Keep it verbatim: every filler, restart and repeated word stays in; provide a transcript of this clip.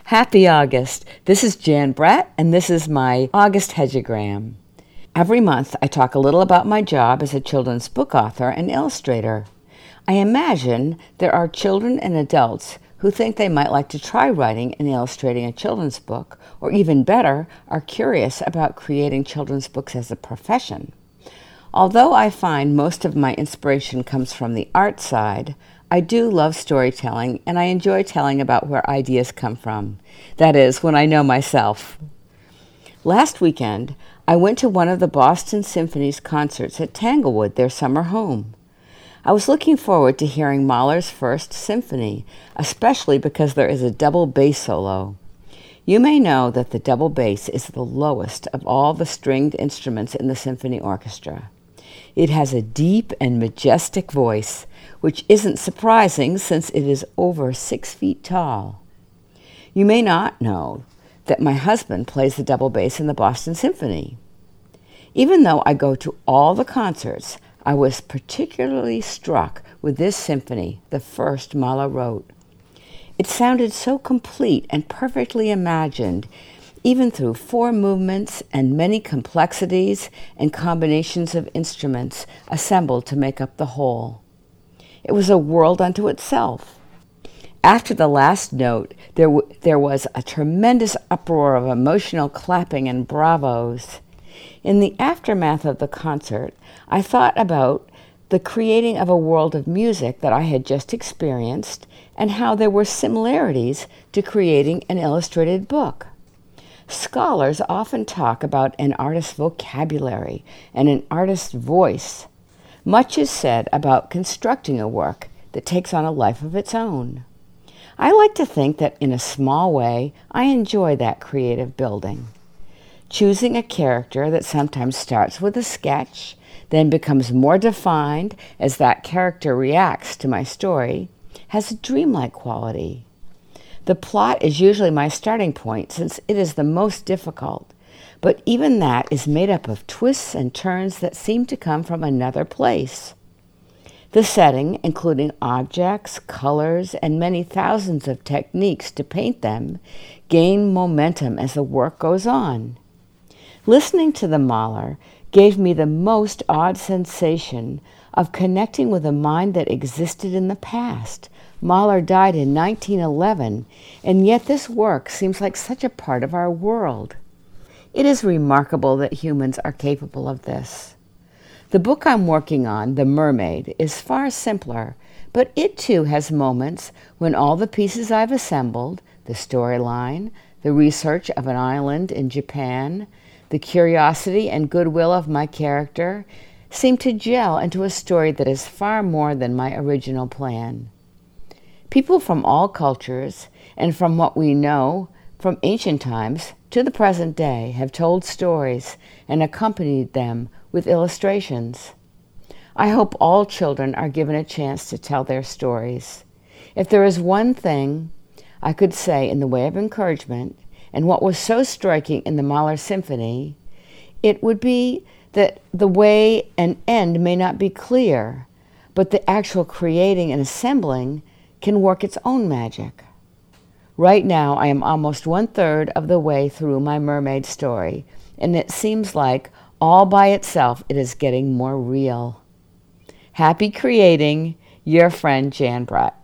Happy August. This is Jan Brett, and this is my August Hedgeogram. Every month, I talk a little about my job as a children's book author and illustrator. I imagine there are children and adults who think they might like to try writing and illustrating a children's book, or even better, are curious about creating children's books as a profession. Although I find most of my inspiration comes from the art side, I do love storytelling, and I enjoy telling about where ideas come from. That is, when I know myself. Last weekend, I went to one of the Boston Symphony's concerts at Tanglewood, their summer home. I was looking forward to hearing Mahler's First Symphony, especially because there is a double bass solo. You may know that the double bass is the lowest of all the stringed instruments in the symphony orchestra. It has a deep and majestic voice, which isn't surprising since it is over six feet tall. You may not know that my husband plays the double bass in the Boston Symphony. Even though I go to all the concerts, I was particularly struck with this symphony, the first Mahler wrote. It sounded so complete and perfectly imagined, even through four movements and many complexities and combinations of instruments assembled to make up the whole. It was a world unto itself. After the last note, there, w- there was a tremendous uproar of emotional clapping and bravos. In the aftermath of the concert, I thought about the creating of a world of music that I had just experienced and how there were similarities to creating an illustrated book. Scholars often talk about an artist's vocabulary and an artist's voice. Much is said about constructing a work that takes on a life of its own. I like to think that in a small way, I enjoy that creative building. Choosing a character that sometimes starts with a sketch, then becomes more defined as that character reacts to my story, has a dreamlike quality. The plot is usually my starting point since it is the most difficult, but even that is made up of twists and turns that seem to come from another place. The setting, including objects, colors, and many thousands of techniques to paint them, gain momentum as the work goes on. Listening to the Mahler gave me the most odd sensation of connecting with a mind that existed in the past. Mahler died in nineteen eleven, and yet this work seems like such a part of our world. It is remarkable that humans are capable of this. The book I'm working on, The Mermaid, is far simpler, but it too has moments when all the pieces I've assembled, the storyline, the research of an island in Japan, the curiosity and goodwill of my character, seem to gel into a story that is far more than my original plan. People from all cultures, and from what we know from ancient times to the present day, have told stories and accompanied them with illustrations. I hope all children are given a chance to tell their stories. If there is one thing I could say in the way of encouragement, and what was so striking in the Mahler Symphony, it would be that the way and end may not be clear, but the actual creating and assembling can work its own magic. Right now, I am almost one-third of the way through my mermaid story, and it seems like all by itself it is getting more real. Happy creating, your friend Jan Brett.